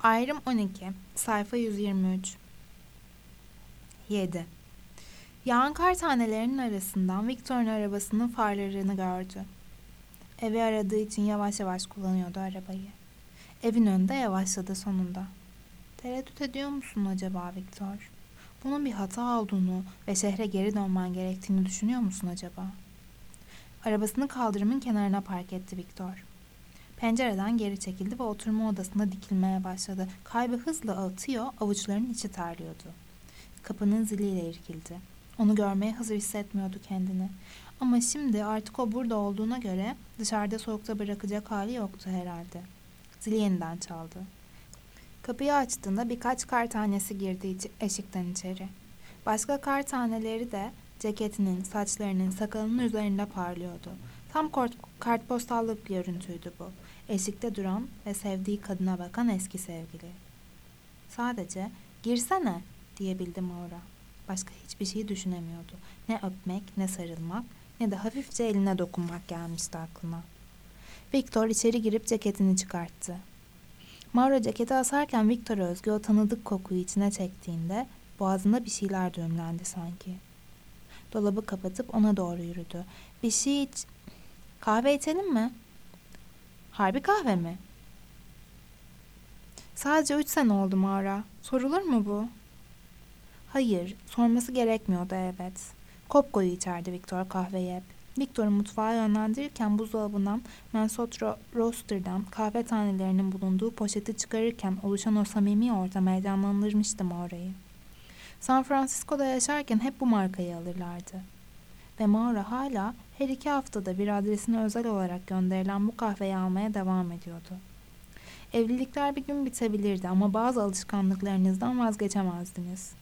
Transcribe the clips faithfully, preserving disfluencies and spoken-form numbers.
Ayrım on iki, sayfa yüz yirmi üç. yedi. Yağan kar tanelerinin arasından Victor'un arabasının farlarını gördü. Evi aradığı için yavaş yavaş kullanıyordu arabayı. Evin önünde yavaşladı sonunda. Tereddüt ediyor musun acaba Victor? Bunun bir hata olduğunu ve şehre geri dönmen gerektiğini düşünüyor musun acaba? Arabasını kaldırımın kenarına park etti Victor. Pencereden geri çekildi ve oturma odasında dikilmeye başladı. Kalbi hızla atıyor, avuçlarının içi terliyordu. Kapının ziliyle irkildi. Onu görmeye hazır hissetmiyordu kendini. Ama şimdi artık o burada olduğuna göre dışarıda soğukta bırakacak hali yoktu herhalde. Zili yeniden çaldı. Kapıyı açtığında birkaç kar tanesi girdi eşikten içeri. Başka kar taneleri de ceketinin, saçlarının, sakalının üzerinde parlıyordu. Tam kartpostallık bir görüntüydü bu. Eşikte duran ve sevdiği kadına bakan eski sevgili. Sadece "girsene" diyebildi Maura. Başka hiçbir şey düşünemiyordu. Ne öpmek, ne sarılmak, ne de hafifçe eline dokunmak gelmişti aklına. Victor içeri girip ceketini çıkarttı. Maura ceketi asarken Victor'a özgü o tanıdık kokuyu içine çektiğinde boğazında bir şeyler düğümlendi sanki. Dolabı kapatıp ona doğru yürüdü. "Bir şey iç... Kahve içelim mi?" "Harbi kahve mi?" "Sadece üç sene oldu Maura. Sorulur mu bu?" Hayır, sorması gerekmiyordu evet. Kopko'yu içerdi Victor kahveyi hep. Victor'u mutfağa yönlendirirken buzdolabından Mensotro Roaster'dan kahve tanelerinin bulunduğu poşeti çıkarırken oluşan o samimi ortam heyecanlandırmıştı Maura'yı. San Francisco'da yaşarken hep bu markayı alırlardı. Ve Maura hala her iki haftada bir adresine özel olarak gönderilen bu kahveyi almaya devam ediyordu. Evlilikler bir gün bitebilirdi ama bazı alışkanlıklarınızdan vazgeçemezdiniz.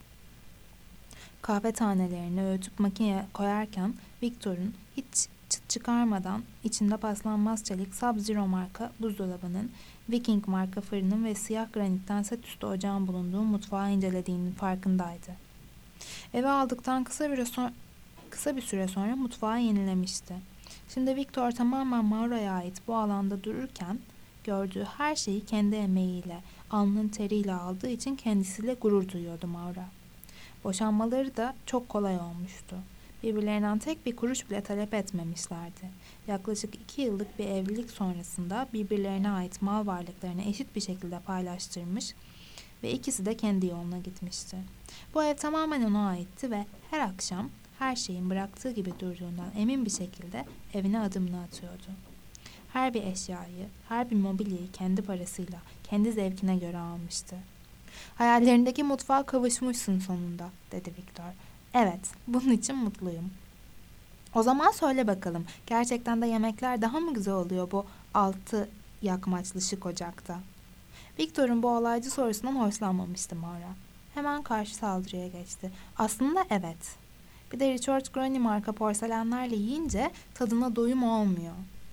Kahve tanelerini öğütüp makineye koyarken Victor'un hiç çıt çıkarmadan içinde paslanmaz çelik Sub-Zero marka buzdolabının, Viking marka fırının ve siyah granitten set üstü ocağın bulunduğu mutfağı incelediğinin farkındaydı. Eve aldıktan kısa bir, so- kısa bir süre sonra mutfağı yenilemişti. Şimdi Victor tamamen Maura'ya ait bu alanda dururken gördüğü her şeyi kendi emeğiyle, alnının teriyle aldığı için kendisiyle gurur duyuyordu Maura. Boşanmaları da çok kolay olmuştu. Birbirlerinden tek bir kuruş bile talep etmemişlerdi. Yaklaşık iki yıllık bir evlilik sonrasında birbirlerine ait mal varlıklarını eşit bir şekilde paylaştırmış ve ikisi de kendi yoluna gitmişti. Bu ev tamamen ona aitti ve her akşam her şeyin bıraktığı gibi durduğundan emin bir şekilde evine adımını atıyordu. Her bir eşyayı, her bir mobilyayı kendi parasıyla, kendi zevkine göre almıştı. "Hayallerindeki mutfağa kavuşmuşsun sonunda," dedi Victor. "Evet, bunun için mutluyum." "O zaman söyle bakalım, gerçekten de yemekler daha mı güzel oluyor bu altı yakmaçlı şık ocakta?" Victor'un bu olaycı sorusundan hoşlanmamıştı Maura. Hemen karşı saldırıya geçti. "Aslında evet. Bir de Richard Granny marka porselenlerle yiyince tadına doyum olmuyor."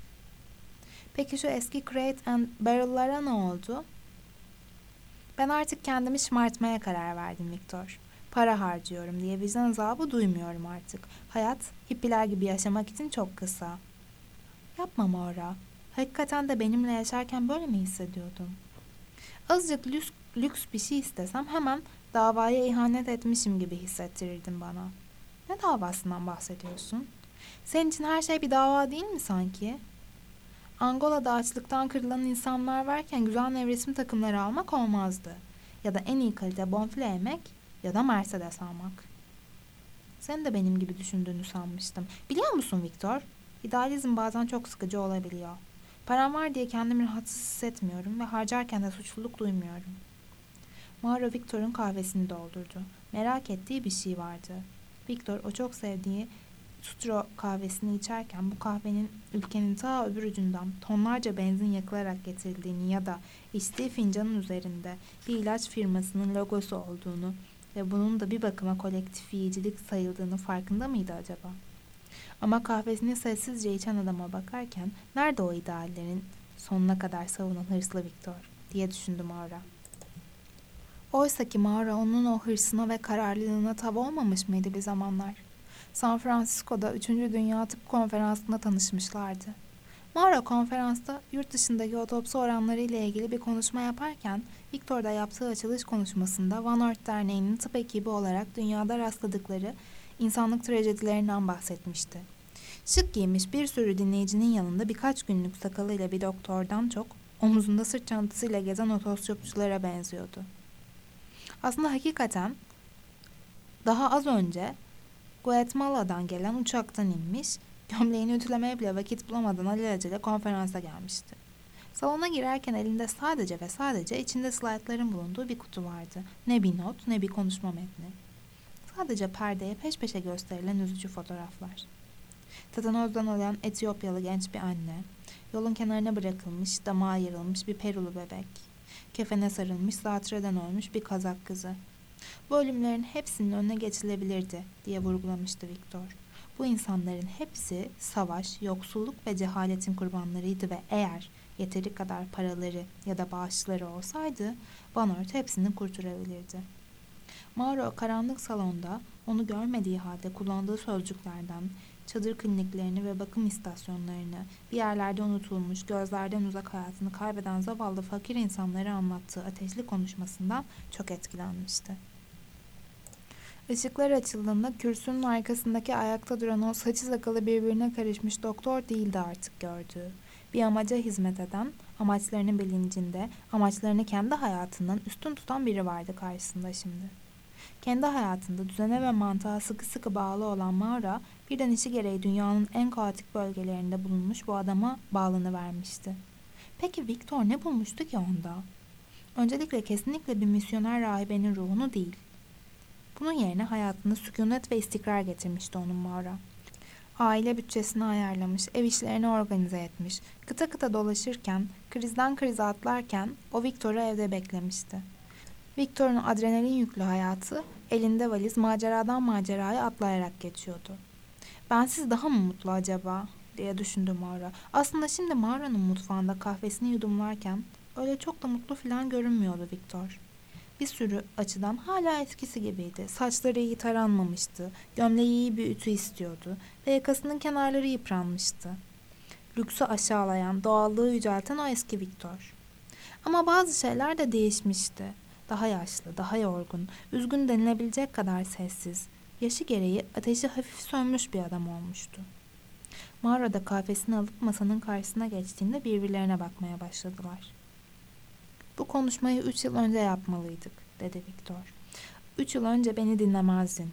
"Peki şu eski Crate and Barrel'lara ne oldu?" "Ben artık kendimi şımartmaya karar verdim Victor. Para harcıyorum diye vicdan azabı duymuyorum artık. Hayat, hippiler gibi yaşamak için çok kısa." "Yapma Maura. Hakikaten de benimle yaşarken böyle mi hissediyordun?" "Azıcık lüks, lüks bir şey istesem hemen davaya ihanet etmişim gibi hissettirirdin bana." "Ne davasından bahsediyorsun? Senin için her şey bir dava değil mi sanki? Angola'da açlıktan kırılan insanlar varken güzel nevresim takımları almak olmazdı. Ya da en iyi kalite bonfile yemek ya da Mercedes almak." "Sen de benim gibi düşündüğünü sanmıştım. Biliyor musun Victor? İdealizm bazen çok sıkıcı olabiliyor. Param var diye kendimi rahatsız hissetmiyorum ve harcarken de suçluluk duymuyorum." Maura Victor'un kahvesini doldurdu. Merak ettiği bir şey vardı. Victor o çok sevdiği Sutro kahvesini içerken bu kahvenin ülkenin ta öbür ucundan tonlarca benzin yakılarak getirildiğini ya da içtiği fincanın üzerinde bir ilaç firmasının logosu olduğunu ve bunun da bir bakıma kolektif yiyicilik sayıldığını farkında mıydı acaba? Ama kahvesini sessizce içen adama bakarken nerede o ideallerin sonuna kadar savunan hırslı Victor diye düşündü Maura. Oysa ki Maura onun o hırsına ve kararlılığına tav olmamış mıydı bir zamanlar? San Francisco'da üçüncü Dünya Tıp Konferansı'nda tanışmışlardı. Mauro konferansta yurt dışındaki otopsi oranları ile ilgili bir konuşma yaparken Victor da yaptığı açılış konuşmasında Van Oort Derneği'nin tıp ekibi olarak dünyada rastladıkları insanlık trajedilerinden bahsetmişti. Şık giymiş bir sürü dinleyicinin yanında birkaç günlük sakalıyla bir doktordan çok omuzunda sırt çantasıyla gezen otostopçulara benziyordu. Aslında hakikaten daha az önce Guatemala'dan gelen uçaktan inmiş, gömleğini ütülemeye bile vakit bulamadan alelacele konferansa gelmişti. Salona girerken elinde sadece ve sadece içinde slaytların bulunduğu bir kutu vardı. Ne bir not ne bir konuşma metni. Sadece perdeye peş peşe gösterilen üzücü fotoğraflar. Tetanozdan ölen Etiyopyalı genç bir anne, yolun kenarına bırakılmış, damağı yarılmış bir Perulu bebek, kefene sarılmış, zatürreden ölmüş bir Kazak kızı. Bu ölümlerin hepsinin önüne geçilebilirdi diye vurgulamıştı Victor. Bu insanların hepsi savaş, yoksulluk ve cehaletin kurbanlarıydı ve eğer yeteri kadar paraları ya da bağışları olsaydı Van Oort hepsini kurtarabilirdi. Mauro karanlık salonda onu görmediği halde kullandığı sözcüklerden çadır kliniklerini ve bakım istasyonlarını, bir yerlerde unutulmuş, gözlerden uzak hayatını kaybeden zavallı fakir insanları anlattığı ateşli konuşmasından çok etkilenmişti. Işıklar açıldığında kürsünün arkasındaki ayakta duran o saçı sakalı birbirine karışmış doktor değildi artık gördüğü. Bir amaca hizmet eden, amaçlarının bilincinde, amaçlarını kendi hayatından üstün tutan biri vardı karşısında şimdi. Kendi hayatında düzene ve mantığa sıkı sıkı bağlı olan Maura, birden işi gereği dünyanın en kaotik bölgelerinde bulunmuş bu adama bağlanıvermişti. Peki Victor ne bulmuştu ki onda? Öncelikle kesinlikle bir misyoner rahibenin ruhunu değil. Bunun yerine hayatında sükunet ve istikrar getirmişti onun Maura. Aile bütçesini ayarlamış, ev işlerini organize etmiş, kıta kıta dolaşırken, krizden krize atlarken o Victor'u evde beklemişti. Victor'un adrenalin yüklü hayatı, elinde valiz maceradan maceraya atlayarak geçiyordu. "Bensiz daha mı mutlu acaba?" diye düşündü Maura. Aslında şimdi Maura'nın mutfağında kahvesini yudumlarken öyle çok da mutlu falan görünmüyordu Victor. Bir sürü açıdan hala eskisi gibiydi. Saçları iyi taranmamıştı, gömleği iyi bir ütü istiyordu ve yakasının kenarları yıpranmıştı. Lüksü aşağılayan, doğallığı yücelten o eski Victor. Ama bazı şeyler de değişmişti. Daha yaşlı, daha yorgun, üzgün denilebilecek kadar sessiz, yaşı gereği ateşi hafif sönmüş bir adam olmuştu. Maura da kahvesini alıp masanın karşısına geçtiğinde birbirlerine bakmaya başladılar. "Bu konuşmayı üç yıl önce yapmalıydık," dedi Victor. Üç yıl önce beni dinlemezdin."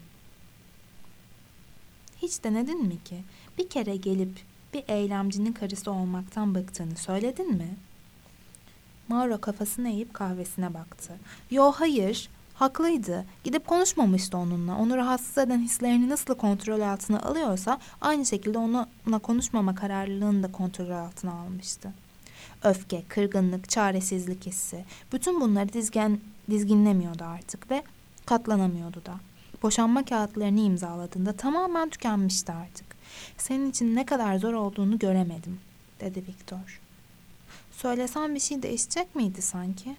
"Hiç denedin mi ki? Bir kere gelip bir eylemcinin karısı olmaktan bıktığını söyledin mi?" Mauro kafasını eğip kahvesine baktı. "Yo, hayır, haklıydı. Gidip konuşmamıştı onunla. Onu rahatsız eden hislerini nasıl kontrol altına alıyorsa aynı şekilde onunla konuşmama kararlılığını da kontrol altına almıştı. Öfke, kırgınlık, çaresizlik hissi. Bütün bunları dizgen, dizginlemiyordu artık ve katlanamıyordu da. Boşanma kağıtlarını imzaladığında tamamen tükenmişti artık. Senin için ne kadar zor olduğunu göremedim," dedi Victor. "Söylesem bir şey değişecek miydi sanki?"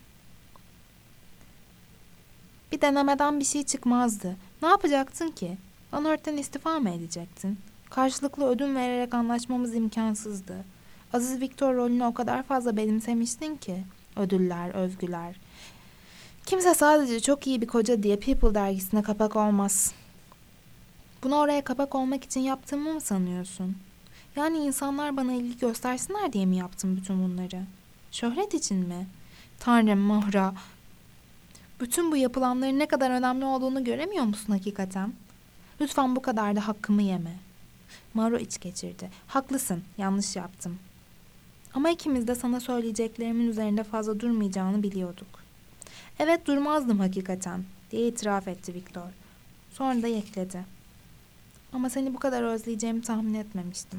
"Bir denemeden bir şey çıkmazdı. Ne yapacaktın ki? Van Oort'ten istifa mı edecektin? Karşılıklı ödün vererek anlaşmamız imkansızdı. Aziz Victor rolünü o kadar fazla benimsemiştin ki. Ödüller, övgüler. Kimse sadece çok iyi bir koca diye People dergisine kapak olmaz. Bunu oraya kapak olmak için yaptığımı mı sanıyorsun? Yani insanlar bana ilgi göstersinler diye mi yaptım bütün bunları? Şöhret için mi? Tanrım Mahra, bütün bu yapılanların ne kadar önemli olduğunu göremiyor musun hakikaten? Lütfen bu kadar da hakkımı yeme." Mauro iç geçirdi. "Haklısın, yanlış yaptım. Ama ikimiz de sana söyleyeceklerimin üzerinde fazla durmayacağını biliyorduk." "Evet, durmazdım hakikaten," diye itiraf etti Victor. Sonra da ekledi. "Ama seni bu kadar özleyeceğimi tahmin etmemiştim."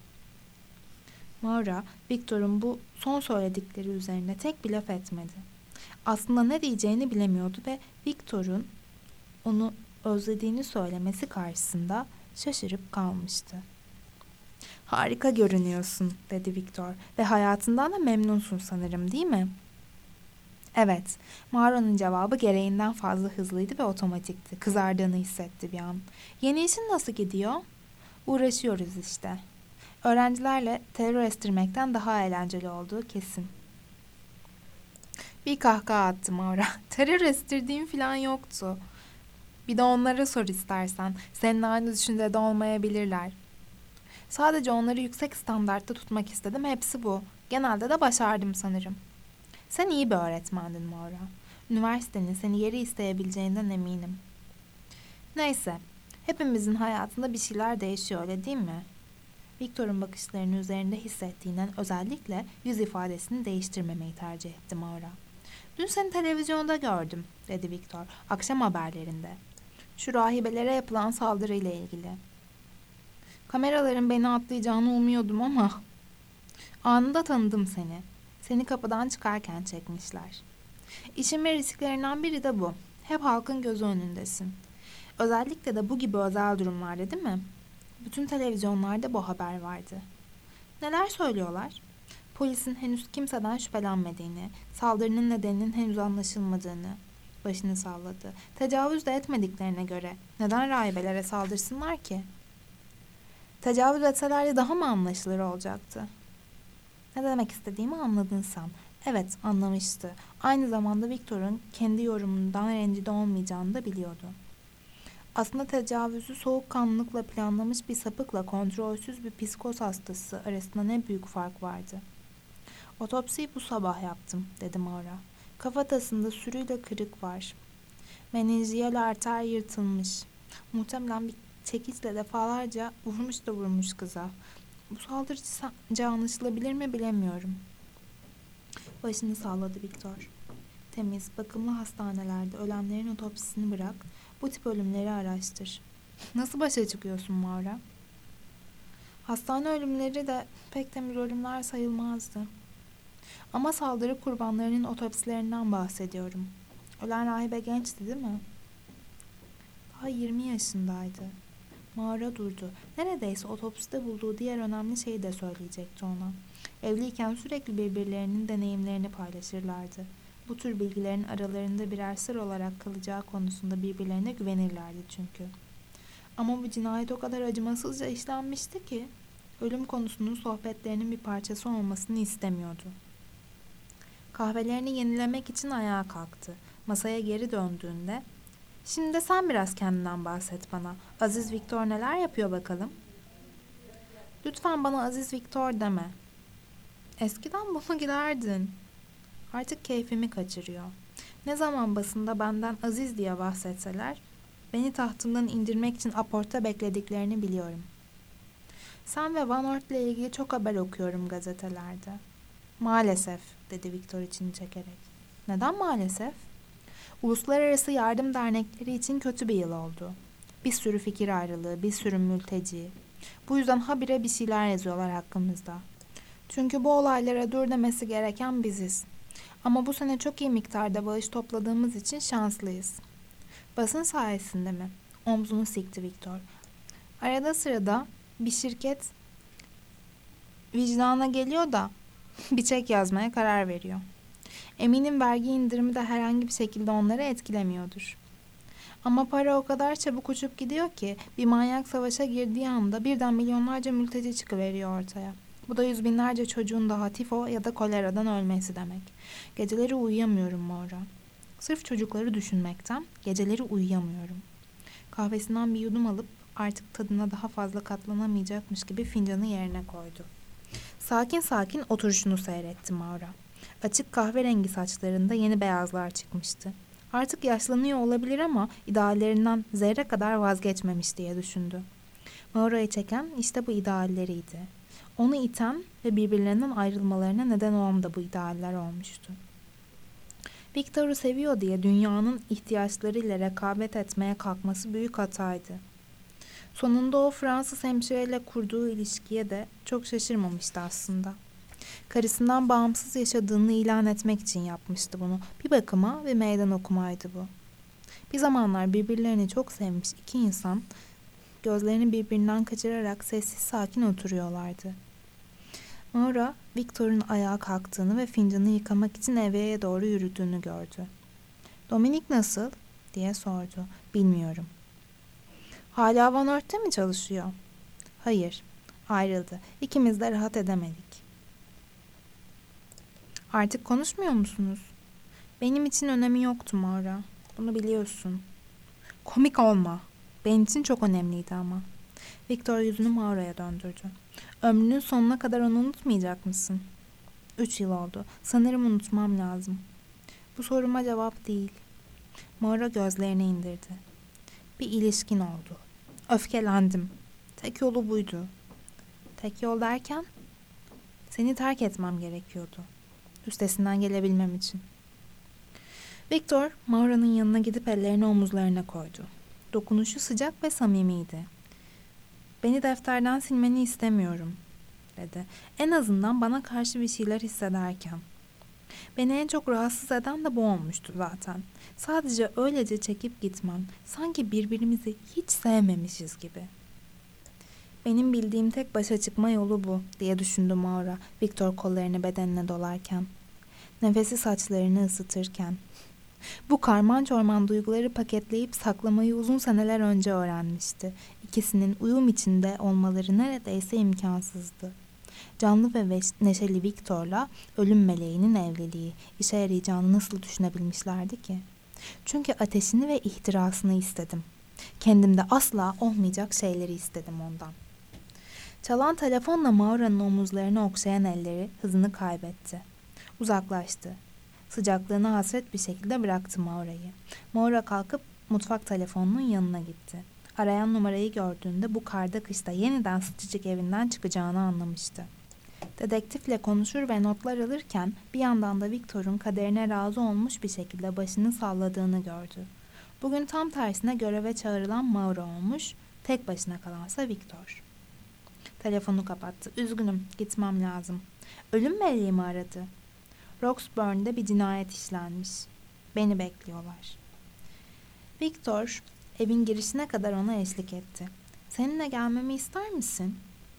Maura, Victor'un bu son söyledikleri üzerine tek bir laf etmedi. Aslında ne diyeceğini bilemiyordu ve Victor'un onu özlediğini söylemesi karşısında şaşırıp kalmıştı. "Harika görünüyorsun," dedi Victor, "ve hayatından da memnunsun sanırım, değil mi?" "Evet." Maura'nın cevabı gereğinden fazla hızlıydı ve otomatikti. Kızardığını hissetti bir an. "Yeni işin nasıl gidiyor?" "Uğraşıyoruz işte." Öğrencilerle terör estirmekten daha eğlenceli olduğu kesin. Bir kahkaha attım oraya. Terör estirdiğim falan yoktu. Bir de onlara sor istersen. Senin aynı düşüncede olmayabilirler. Sadece onları yüksek standartta tutmak istedim. Hepsi bu. Genelde de başardım sanırım. Sen iyi bir öğretmendin Maura. Üniversitenin seni yeri isteyebileceğinden eminim. Neyse. Hepimizin hayatında bir şeyler değişiyor, öyle değil mi? Victor'un bakışlarının üzerinde hissettiğinden özellikle yüz ifadesini değiştirmemeyi tercih etti Maura. Dün seni televizyonda gördüm, dedi Victor, akşam haberlerinde. Şu rahibelere yapılan saldırıyla ilgili. Kameraların beni atlayacağını umuyordum ama anında tanıdım seni. Seni kapıdan çıkarken çekmişler. İşimin risklerinden biri de bu. Hep halkın gözü önündesin. Özellikle de bu gibi özel durumlarda, değil mi? Bütün televizyonlarda bu haber vardı. Neler söylüyorlar? Polisin henüz kimseden şüphelenmediğini, saldırının nedeninin henüz anlaşılmadığını. Başını salladı. Tecavüz de etmediklerine göre neden rahibelere saldırsınlar ki? Tecavüz etselerdi daha mı anlaşılır olacaktı? Ne demek istediğimi anladın sen. Evet, anlamıştı. Aynı zamanda Victor'un kendi yorumundan rencide olmayacağını da biliyordu. Aslında tecavüzü soğukkanlılıkla planlamış bir sapıkla kontrolsüz bir psikoz hastası arasında ne büyük fark vardı. Otopsiyi bu sabah yaptım, dedi Maura. Kafatasında sürüyle kırık var. Menenjiyal arter yırtılmış. Muhtemelen bir çekiçle defalarca vurmuş da vurmuş kıza. Bu saldırı sence anlaşılabilir mi bilemiyorum. Başını salladı Victor. Temiz, bakımlı hastanelerde ölenlerin otopsisini bırak, bu tip ölümleri araştır. Nasıl başa çıkıyorsun Maura? Hastane ölümleri de pek temiz ölümler sayılmazdı. Ama saldırı kurbanlarının otopsilerinden bahsediyorum. Ölen rahibe gençti, değil mi? Daha yirmi yaşındaydı. Maura durdu. Neredeyse otopside bulduğu diğer önemli şeyi de söyleyecekti ona. Evliyken sürekli birbirlerinin deneyimlerini paylaşırlardı. Bu tür bilgilerin aralarında birer sır olarak kalacağı konusunda birbirlerine güvenirlerdi çünkü. Ama bu cinayet o kadar acımasızca işlenmişti ki ölüm konusunun sohbetlerinin bir parçası olmasını istemiyordu. Kahvelerini yenilemek için ayağa kalktı. Masaya geri döndüğünde, "Şimdi de sen biraz kendinden bahset bana. Aziz Victor neler yapıyor bakalım?" "Lütfen bana Aziz Victor deme. Eskiden bunu giderdin. Artık keyfimi kaçırıyor. Ne zaman basında benden Aziz diye bahsetseler, beni tahtımdan indirmek için aporta beklediklerini biliyorum. Sen ve Van Oort ile ilgili çok haber okuyorum gazetelerde." "Maalesef," dedi Victor içini çekerek. "Neden maalesef?" "Uluslararası yardım dernekleri için kötü bir yıl oldu. Bir sürü fikir ayrılığı, bir sürü mülteci. Bu yüzden habire bir şeyler yazıyorlar hakkımızda. Çünkü bu olaylara dur demesi gereken biziz. Ama bu sene çok iyi miktarda bağış topladığımız için şanslıyız." "Basın sayesinde mi?" Omzunu sikti Victor. "Arada sırada bir şirket vicdana geliyor da bir çek yazmaya karar veriyor. Eminim vergi indirimi de herhangi bir şekilde onları etkilemiyordur. Ama para o kadar çabuk uçup gidiyor ki bir manyak savaşa girdiği anda birden milyonlarca mülteci çıkıveriyor ortaya. Bu da yüz binlerce çocuğun daha tifo ya da koleradan ölmesi demek. Geceleri uyuyamıyorum Maura. Sırf çocukları düşünmekten geceleri uyuyamıyorum." Kahvesinden bir yudum alıp artık tadına daha fazla katlanamayacakmış gibi fincanı yerine koydu. Sakin sakin oturuşunu seyretti Maura. Açık kahverengi saçlarında yeni beyazlar çıkmıştı. Artık yaşlanıyor olabilir ama ideallerinden zerre kadar vazgeçmemiş diye düşündü. Maura'yı çeken işte bu idealleriydi. Onu iten ve birbirlerinden ayrılmalarına neden olan da bu idealler olmuştu. Victor'u seviyor diye dünyanın ihtiyaçlarıyla rekabet etmeye kalkması büyük hataydı. Sonunda o Fransız hemşireyle kurduğu ilişkiye de çok şaşırmamıştı aslında. Karısından bağımsız yaşadığını ilan etmek için yapmıştı bunu. Bir bakıma ve meydan okumaydı bu. Bir zamanlar birbirlerini çok sevmiş iki insan gözlerini birbirinden kaçırarak sessiz sakin oturuyorlardı. Maura, Victor'un ayağa kalktığını ve fincanı yıkamak için eveye doğru yürüdüğünü gördü. "Dominik nasıl?" diye sordu. "Bilmiyorum." "Hala Van Oort'te mi çalışıyor?" "Hayır. Ayrıldı. İkimiz de rahat edemedik. Artık konuşmuyor musunuz? Benim için önemi yoktu Maura. Bunu biliyorsun. Komik olma. Benim için çok önemliydi ama. Victor yüzünü Maura'ya döndürdü. Ömrünün sonuna kadar onu unutmayacak mısın? Üç yıl oldu. Sanırım unutmam lazım. Bu soruma cevap değil. Maura gözlerini indirdi. Bir ilişkin oldu. Öfkelendim. Tek yolu buydu. Tek yol derken? Seni terk etmem gerekiyordu. Üstesinden gelebilmem için. Victor, Maura'nın yanına gidip ellerini omuzlarına koydu. Dokunuşu sıcak ve samimiydi. Beni defterden silmeni istemiyorum, dedi. En azından bana karşı bir şeyler hissederken. Beni en çok rahatsız eden de bu olmuştu zaten. Sadece öylece çekip gitmen, sanki birbirimizi hiç sevmemişiz gibi. Benim bildiğim tek başa çıkma yolu bu, diye düşündü Maura, Victor kollarını bedenine dolarken. Nefesi saçlarını ısıtırken. Bu karman çorman duyguları paketleyip saklamayı uzun seneler önce öğrenmişti. İkisinin uyum içinde olmaları neredeyse imkansızdı. Canlı ve neşeli Victor'la ölüm meleğinin evliliği işe yarayacağını nasıl düşünebilmişlerdi ki? Çünkü ateşini ve ihtirasını istedim. Kendimde asla olmayacak şeyleri istedim ondan. Çalan telefonla Maura'nın omuzlarını okşayan elleri hızını kaybetti. Uzaklaştı. Sıcaklığını hasret bir şekilde bıraktı Maura'yı. Maura kalkıp mutfak telefonunun yanına gitti. Arayan numarayı gördüğünde bu karda kışta yeniden sıcacık evinden çıkacağını anlamıştı. Dedektifle konuşur ve notlar alırken bir yandan da Victor'un kaderine razı olmuş bir şekilde başını salladığını gördü. Bugün tam tersine göreve çağrılan Maura olmuş, tek başına kalansa Victor. Telefonu kapattı. Üzgünüm, gitmem lazım. Ölüm meleği mi aradı? Roxburn'da bir cinayet işlenmiş. Beni bekliyorlar. Victor, evin girişine kadar ona eşlik etti. Seninle gelmemi ister misin?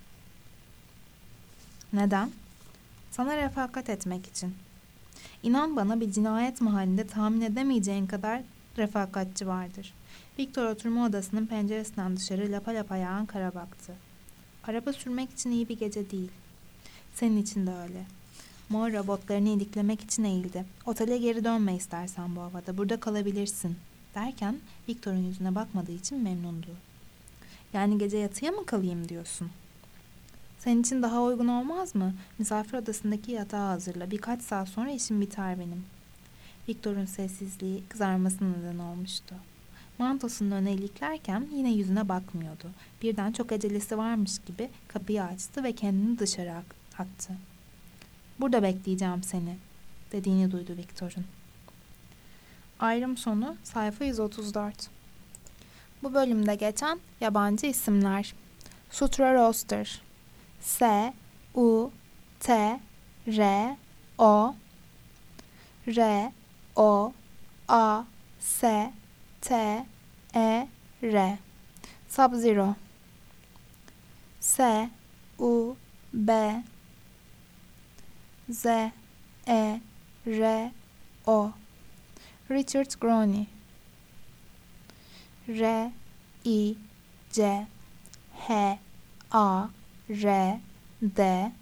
Neden? Sana refakat etmek için. İnan bana bir cinayet mahallinde tahmin edemeyeceğin kadar refakatçi vardır. Victor oturma odasının penceresinden dışarı lapa lapa yağan kara baktı. Araba sürmek için iyi bir gece değil. Senin için de öyle. Maura botlarını iliklemek için eğildi. Otele geri dönme istersen bu havada. Burada kalabilirsin. Derken Victor'un yüzüne bakmadığı için memnundu. Yani gece yatıya mı kalayım diyorsun? Senin için daha uygun olmaz mı? Misafir odasındaki yatağı hazırla. Birkaç saat sonra işim biter benim. Victor'un sessizliği kızarmasına neden olmuştu. Mantosunun önüne iliklerken yine yüzüne bakmıyordu. Birden çok acelesi varmış gibi kapıyı açtı ve kendini dışarı attı. Burada bekleyeceğim seni, dediğini duydu Victor'un. Ayrım sonu sayfa yüz otuz dört. Bu bölümde geçen yabancı isimler. Sutra Roster, S U T R O R O A S T E R. Sub-Zero, S U B Z E R O. Richard Groene, R I C H A R D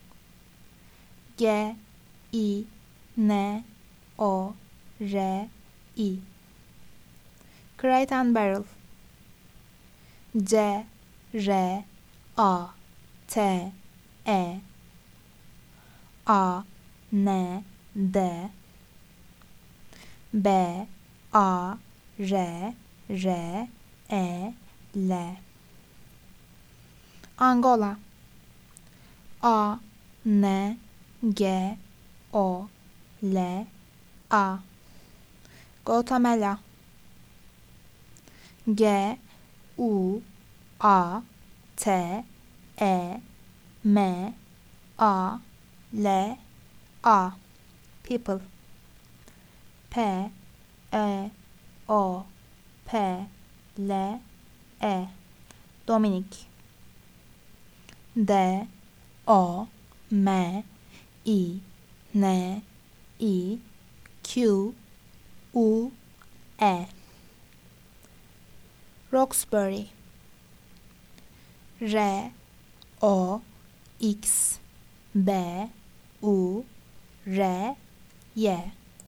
G I N O R I. Crate and Barrel, C R A T E A N D B A R R E L. Angola, A N G O L A. Guatemala, G U A T E M A L A. People, P E O P L E. Dominic, D O M I N I Q U E. Roxbury, R O, X, B, U, R, Y.